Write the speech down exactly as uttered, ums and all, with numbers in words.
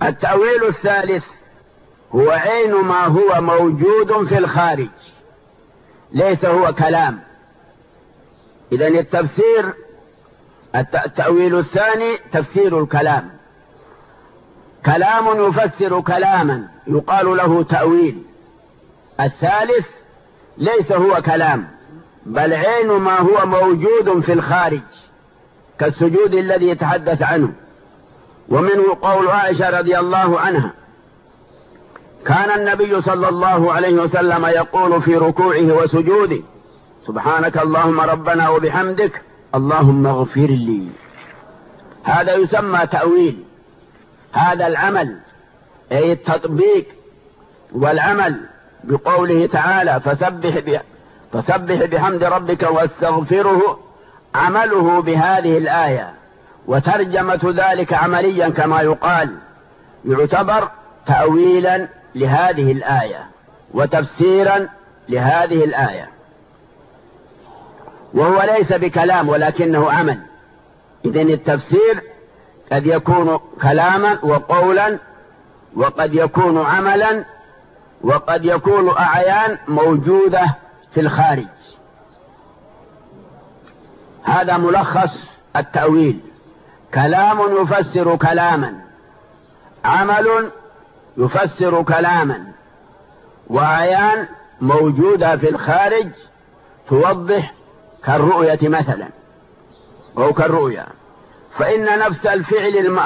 التأويل الثالث هو عين ما هو موجود في الخارج، ليس هو كلام. إذن التفسير التأويل الثاني تفسير الكلام، كلام يفسر كلاما يقال له تأويل. الثالث ليس هو كلام بل عين ما هو موجود في الخارج، كالسجود الذي يتحدث عنه. ومنه قول عائشة رضي الله عنها: كان النبي صلى الله عليه وسلم يقول في ركوعه وسجوده: سبحانك اللهم ربنا وبحمدك اللهم اغفر لي. هذا يسمى تأويل. هذا العمل أي التطبيق والعمل بقوله تعالى: فسبح, بح فسبح بحمد ربك واستغفره، عمله بهذه الآية وترجمة ذلك عمليا كما يقال، يعتبر تأويلا لهذه الآية وتفسيرا لهذه الآية، وهو ليس بكلام ولكنه عمل. إذن التفسير قد يكون كلاما وقولا، وقد يكون عملا، وقد يكون أعيان موجودة في الخارج. هذا ملخص التأويل: كلام يفسر كلاما، عمل يفسر كلاما، وأعيان موجودة في الخارج توضح، كالرؤية مثلا أو كالرؤيا. فإن نفس الفعل الم...